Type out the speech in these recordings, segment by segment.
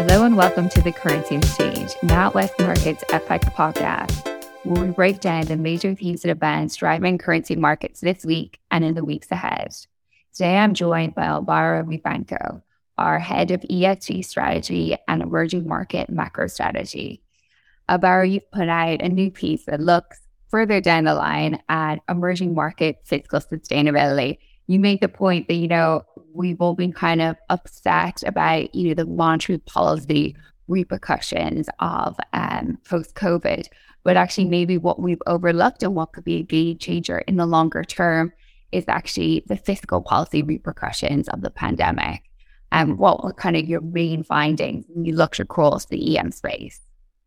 Hello and welcome to the Currency Exchange, NatWest Markets FX podcast, where we break down the major themes and events driving currency markets this week and in the weeks ahead. Today I'm joined by Alvaro Vivanco, our head of ESG strategy and emerging market macro strategy. Alvaro, you've put out a new piece that looks further down the line at emerging market fiscal sustainability. You made the point that, we've all been kind of upset about, the monetary policy repercussions of post-COVID. But actually maybe what we've overlooked and what could be a game changer in the longer term is actually the fiscal policy repercussions of the pandemic. And what were kind of your main findings when you looked across the EM space?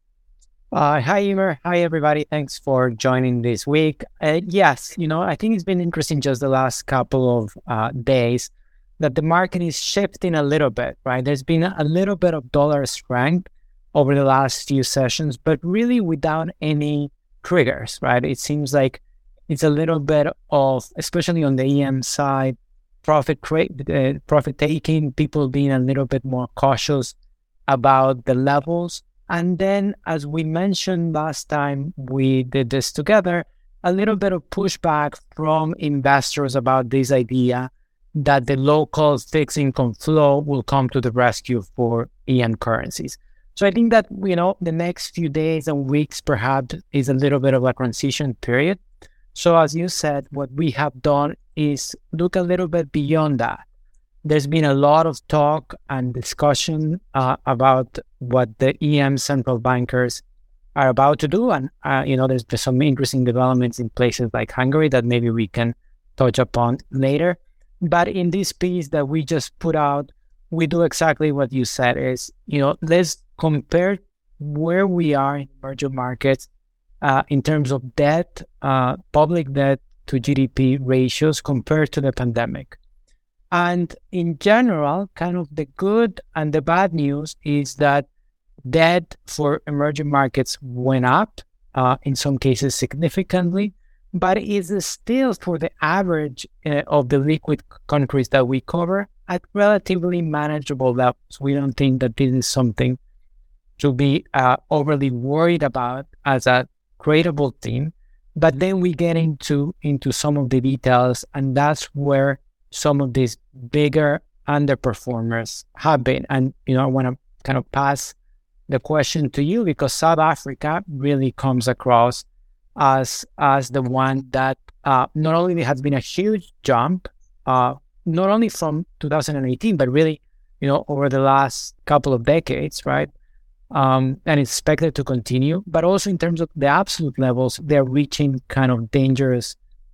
Hi, Emer. Hi, everybody. Thanks for joining this week. Yes, I think it's been interesting just the last couple of days that the market is shifting a little bit, right? There's been a little bit of dollar strength over the last few sessions, but really without any triggers, right? It seems like it's a little bit of, especially on the EM side, profit taking, people being a little bit more cautious about the levels. And then, as we mentioned last time we did this together, a little bit of pushback from investors about this idea that the local fixed income flow will come to the rescue for EM currencies. So I think that, the next few days and weeks perhaps is a little bit of a transition period. So as you said, what we have done is look a little bit beyond that. There's been a lot of talk and discussion about what the EM central bankers are about to do. And, there's some interesting developments in places like Hungary that maybe we can touch upon later. But in this piece that we just put out, we do exactly what you said is, let's compare where we are in emerging markets in terms of debt, public debt to GDP ratios compared to the pandemic. And in general, kind of the good and the bad news is that debt for emerging markets went up, in some cases significantly, but is still for the average of the liquid countries that we cover at relatively manageable levels. We don't think that this is something to be overly worried about as a tradable theme. But then we get into some of the details, and that's where some of these bigger underperformers have been. And, I want to kind of pass the question to you because South Africa really comes across as the one that not only has been a huge jump, not only from 2018, but really, over the last couple of decades, right? And it's expected to continue, but also in terms of the absolute levels, they're reaching kind of dangerous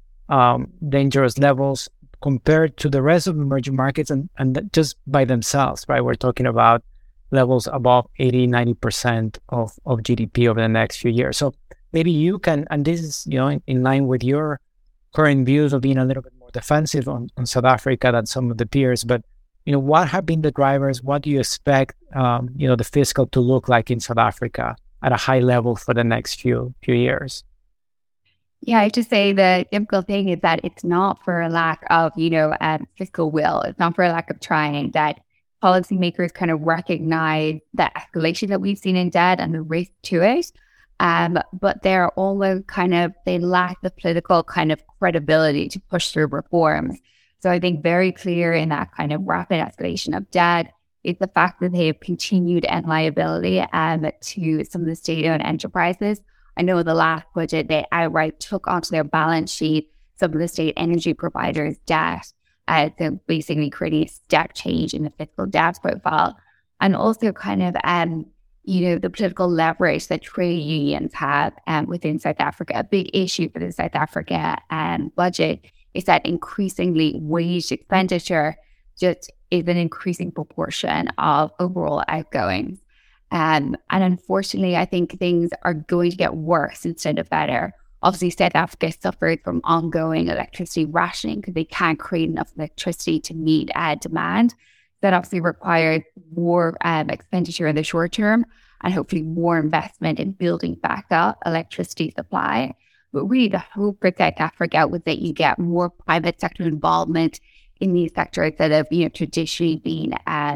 levels compared to the rest of emerging markets and just by themselves, right? We're talking about levels above 80, 90% of GDP over the next few years. So maybe you can, and this is, in line with your current views of being a little bit more defensive on South Africa than some of the peers, but, what have been the drivers? What do you expect, the fiscal to look like in South Africa at a high level for the next few years? Yeah, I have to say the difficult thing is that it's not for a lack of, fiscal will. It's not for a lack of trying, that policymakers kind of recognize the escalation that we've seen in debt and the risk to it. But they're almost they lack the political kind of credibility to push through reforms. So I think very clear in that kind of rapid escalation of debt is the fact that they have continued end liability to some of the state-owned enterprises. I know in the last budget, they outright took onto their balance sheet some of the state energy providers' debt, so basically creating a step change in the fiscal debt profile. And also the political leverage that trade unions have within South Africa. A big issue for the South Africa budget is that increasingly wage expenditure just is an increasing proportion of overall outgoings. And unfortunately, I think things are going to get worse instead of better. Obviously, South Africa suffered from ongoing electricity rationing because they can't create enough electricity to meet demand. That obviously required more expenditure in the short term and hopefully more investment in building back up electricity supply. But really the hope for South Africa was that you get more private sector involvement in these sectors that have traditionally been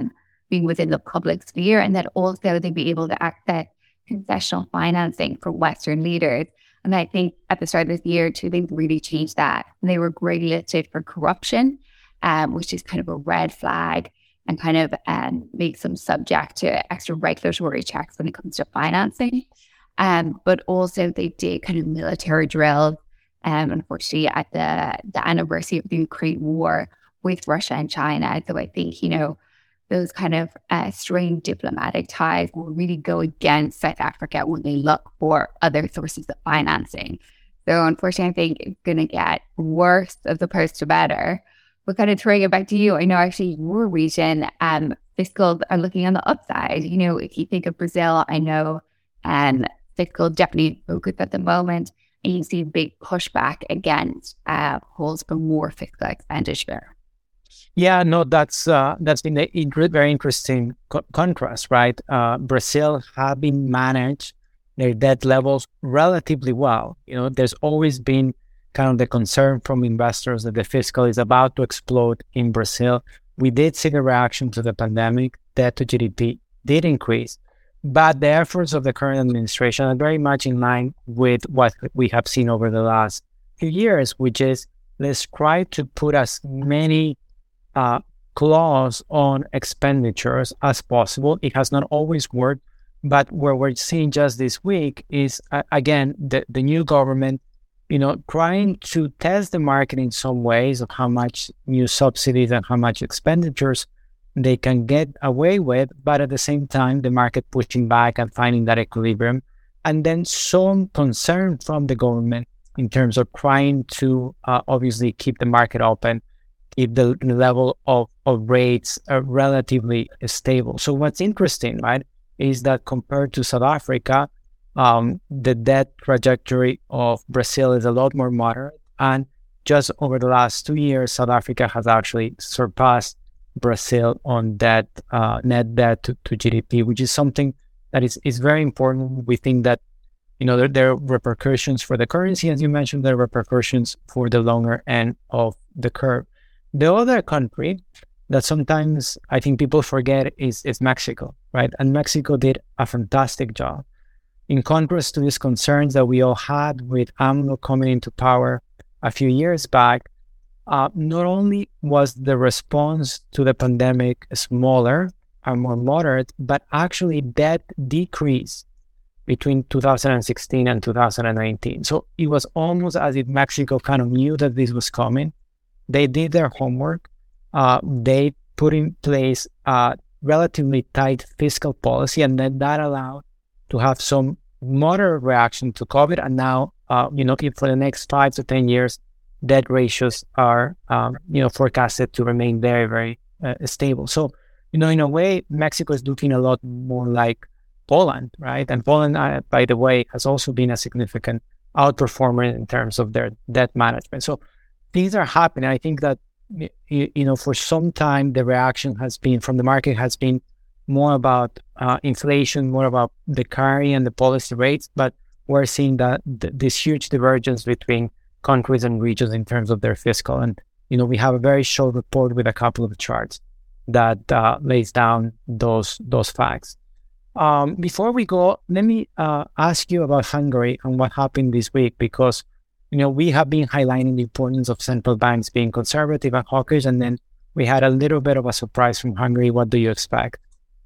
being within the public sphere, and that also they'd be able to access concessional financing for Western leaders. And I think at the start of this year, two things really changed that. They were grey listed for corruption, which is kind of a red flag, and kind of makes them subject to extra regulatory checks when it comes to financing. But also they did kind of military drills, unfortunately, at the anniversary of the Ukraine war with Russia and China. So I think, those kind of strained diplomatic ties will really go against South Africa when they look for other sources of financing. So unfortunately, I think it's going to get worse as opposed to better. But kind of throwing it back to you, I know actually your region, fiscals are looking on the upside. If you think of Brazil, I know fiscal definitely focus at the moment, and you see a big pushback against calls for more fiscal expenditure. Yeah, no, that's been a very interesting contrast, right? Brazil have been managed their debt levels relatively well. There's always been kind of the concern from investors that the fiscal is about to explode in Brazil. We did see the reaction to the pandemic. Debt to GDP did increase, but the efforts of the current administration are very much in line with what we have seen over the last few years, which is let's try to put as many clause on expenditures as possible. It has not always worked, but what we're seeing just this week is, again, the new government, trying to test the market in some ways of how much new subsidies and how much expenditures they can get away with, but at the same time, the market pushing back and finding that equilibrium. And then some concern from the government in terms of trying to obviously keep the market open, if the level of rates are relatively stable. So what's interesting, right, is that compared to South Africa, the debt trajectory of Brazil is a lot more moderate. And just over the last 2 years, South Africa has actually surpassed Brazil on debt, net debt to GDP, which is something that is very important. We think that, there are repercussions for the currency, as you mentioned, there are repercussions for the longer end of the curve. The other country that sometimes I think people forget is Mexico, right? And Mexico did a fantastic job. In contrast to these concerns that we all had with AMLO coming into power a few years back, not only was the response to the pandemic smaller and more moderate, but actually debt decreased between 2016 and 2019. So it was almost as if Mexico kind of knew that this was coming. They did their homework. They put in place a relatively tight fiscal policy, and then that allowed to have some moderate reaction to COVID. And now, if for the next 5 to 10 years, debt ratios are, forecasted to remain very, very stable. So, in a way, Mexico is looking a lot more like Poland, right? And Poland, by the way, has also been a significant outperformer in terms of their debt management. So things are happening. I think that, for some time, the reaction from the market has been more about inflation, more about the carry and the policy rates, but we're seeing that this huge divergence between countries and regions in terms of their fiscal. And, we have a very short report with a couple of charts that lays down those facts. Before we go, let me ask you about Hungary and what happened this week, because we have been highlighting the importance of central banks being conservative and hawkish, and then we had a little bit of a surprise from Hungary. What do you expect?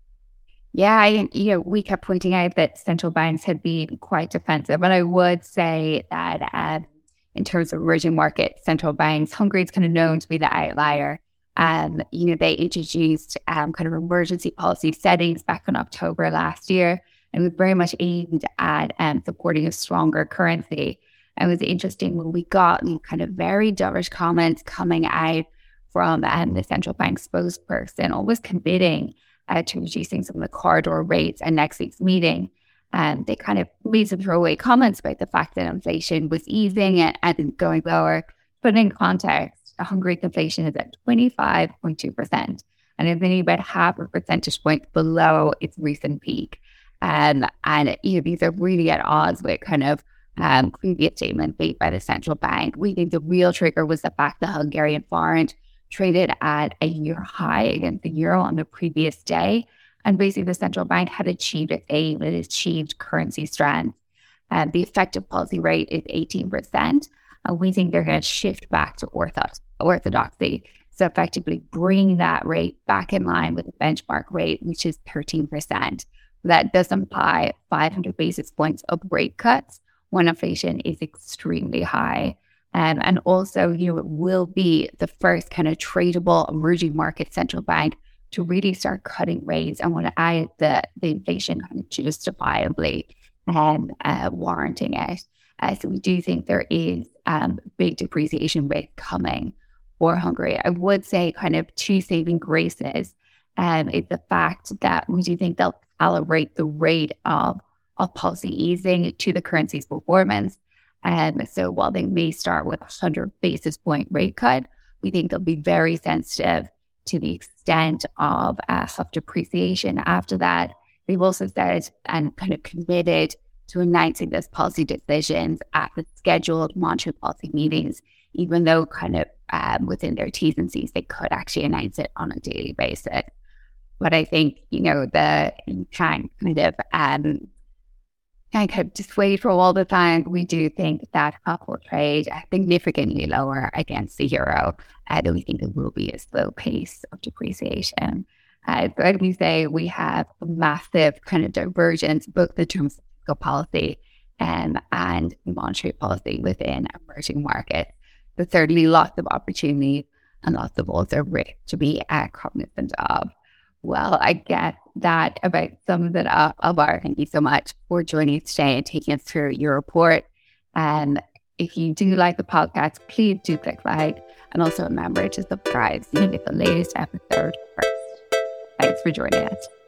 Yeah, we kept pointing out that central banks had been quite defensive, but I would say that in terms of emerging market central banks, Hungary is kind of known to be the outlier. They introduced kind of emergency policy settings back in October last year, and was very much aimed at supporting a stronger currency. And it was interesting when we got kind of very dovish comments coming out from the central bank spokesperson, always committing to reducing some of the corridor rates at next week's meeting. And they kind of made some throwaway comments about the fact that inflation was easing and going lower. But in context, Hungary inflation is at 25.2%, and it's only about half a percentage point below its recent peak. And these are really at odds with kind of previous statements made by the central bank. We think the real trigger was the fact the Hungarian forint traded at a year high against the euro on the previous day. And basically, the central bank had achieved its aim, it achieved currency strength. And the effective policy rate is 18%. And we think they're going to shift back to orthodoxy. So effectively bring that rate back in line with the benchmark rate, which is 13%. That does imply 500 basis points of rate cuts when inflation is extremely high. And also, it will be the first kind of tradable emerging market central bank to really start cutting rates and want to add the inflation kind of justifiably warranting it. So we do think there is big depreciation rate coming for Hungary. I would say kind of two saving graces is the fact that we do think they'll calibrate the rate of policy easing to the currency's performance. So while they may start with a 100 basis point rate cut, we think they'll be very sensitive to the extent of depreciation after that. They've also said and kind of committed to announcing this policy decisions at the scheduled monetary policy meetings, even though kind of within their T's and C's, they could actually announce it on a daily basis. But I think, the kind of dissuade from all the time, we do think that HUF will trade significantly lower against the euro, though we think it will be a slow pace of depreciation. So as we say, we have a massive kind of divergence, both in terms of fiscal policy and monetary policy within emerging markets. There's certainly lots of opportunities and lots of also risk to be cognizant of. Well, I guess that about sums it up. Alvaro, thank you so much for joining us today and taking us through your report. And if you do like the podcast, please do click like and also remember to subscribe so you get the latest episode first. Thanks for joining us.